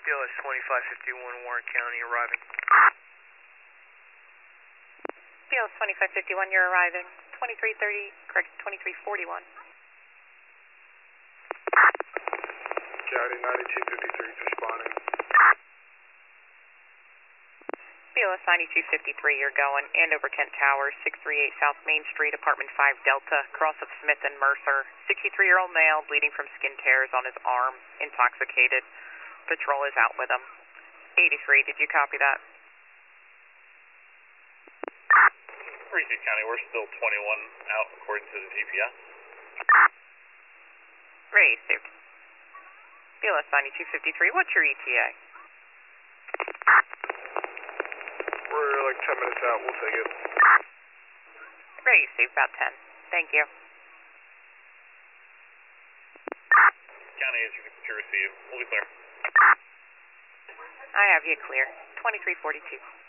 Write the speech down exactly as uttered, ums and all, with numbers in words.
B L S twenty-five fifty-one, Warren County, arriving. B L S twenty-five fifty-one, you're arriving. twenty-three thirty, correct, twenty-three forty-one. County ninety-two fifty-three, responding. B L S ninety-two fifty-three, you're going. Andover Kent Towers, six thirty-eight South Main Street, apartment five Delta, cross of Smith and Mercer. sixty-three-year-old male, bleeding from skin tears on his arm, intoxicated. Patrol is out with him. eighty-three, did you copy that? Reese County, we're still twenty-one out according to the G P S. Received. B L S ninety-two fifty-three, what's your E T A? We're like ten minutes out, we'll take it. Received, about ten. Thank you. County, as you can receive, we'll be clear. I have you clear. twenty-three forty-two.